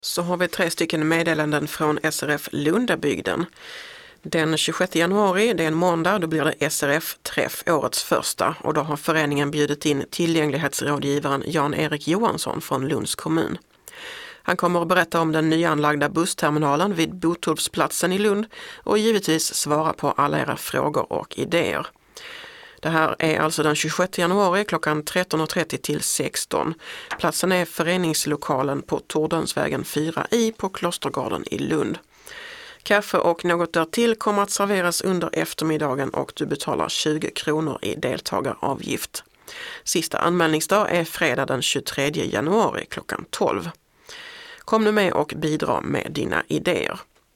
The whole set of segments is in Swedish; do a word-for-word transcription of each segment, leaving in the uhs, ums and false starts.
Så har vi tre stycken meddelanden från S R F Lundabygden. Den tjugosjätte januari, det är en måndag, då blir det S R F-träff, årets första. Och då har föreningen bjudit in tillgänglighetsrådgivaren Jan-Erik Johansson från Lunds kommun. Han kommer att berätta om den nyanlagda bussterminalen vid Botorpsplatsen i Lund och givetvis svara på alla era frågor och idéer. Det här är alltså den tjugosjätte januari klockan tretton och trettio till sexton. Platsen är föreningslokalen på Tordönsvägen fyra i på Klostergården i Lund. Kaffe och något därtill kommer att serveras under eftermiddagen och du betalar tjugo kronor i deltagaravgift. Sista anmälningsdag är fredag den tjugotredje januari klockan tolv. Kom nu med och bidra med dina idéer.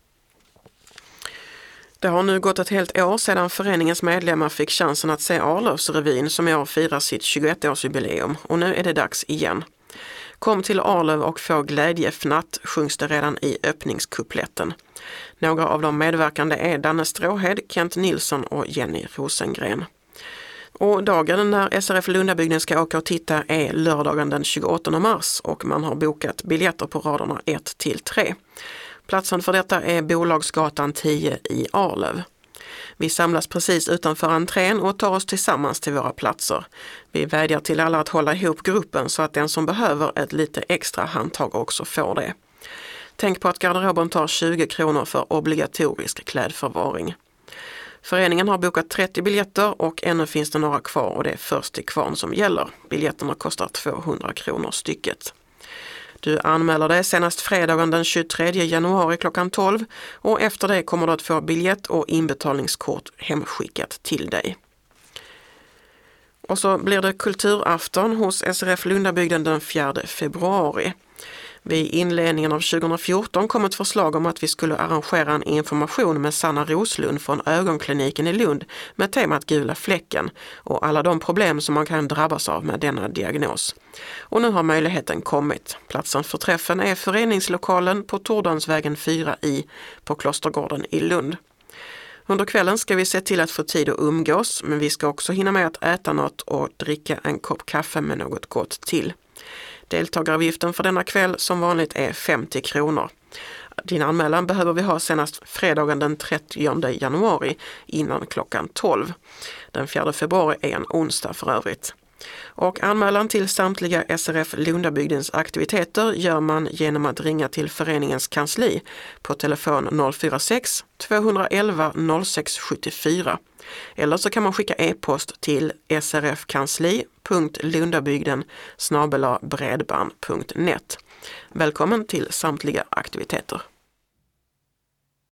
Det har nu gått ett helt år sedan föreningens medlemmar fick chansen att se Arlövsrevyn som i år firar sitt tjugoettårsjubileum och nu är det dags igen. Kom till Arlöv och få glädjefnatt, sjungs det redan i öppningskupletten. Några av de medverkande är Danne Stråhed, Kent Nilsson och Jenny Rosengren. Och dagen när S R F Lundabygden ska åka och titta är lördagen den tjugoåttonde mars och man har bokat biljetter på raderna ett till tre. Platsen för detta är Bolagsgatan tio i Arlöv. Vi samlas precis utanför entrén och tar oss tillsammans till våra platser. Vi vädjar till alla att hålla ihop gruppen så att den som behöver ett lite extra handtag också får det. Tänk på att garderoben tar tjugo kronor för obligatorisk klädförvaring. Föreningen har bokat trettio biljetter och ännu finns det några kvar och det är först till kvarn som gäller. Biljetterna kostar tvåhundra kronor stycket. Du anmäler dig senast fredagen den tjugotredje januari klockan tolv och efter det kommer du att få biljett och inbetalningskort hemskickat till dig. Och så blir det kulturafton hos S R F Lundabygden den fjärde februari. Vid inledningen av tjugohundrafjorton kom ett förslag om att vi skulle arrangera en information med Sanna Roslund från ögonkliniken i Lund med temat gula fläcken och alla de problem som man kan drabbas av med denna diagnos. Och nu har möjligheten kommit. Platsen för träffen är föreningslokalen på Tordönsvägen fyra i på Klostergården i Lund. Under kvällen ska vi se till att få tid att umgås, men vi ska också hinna med att äta något och dricka en kopp kaffe med något gott till. Deltagaravgiften för denna kväll som vanligt är femtio kronor. Din anmälan behöver vi ha senast fredagen den trettionde januari innan klockan tolv. Den fjärde februari är en onsdag för övrigt. Och anmälan till samtliga S R F Lundabygdens aktiviteter gör man genom att ringa till föreningens kansli på telefon noll fyra sex två ett ett noll sex sju fyra. Eller så kan man skicka e-post till srfkansli punkt lundabygden snabel-a bredband punkt net. Välkommen till samtliga aktiviteter.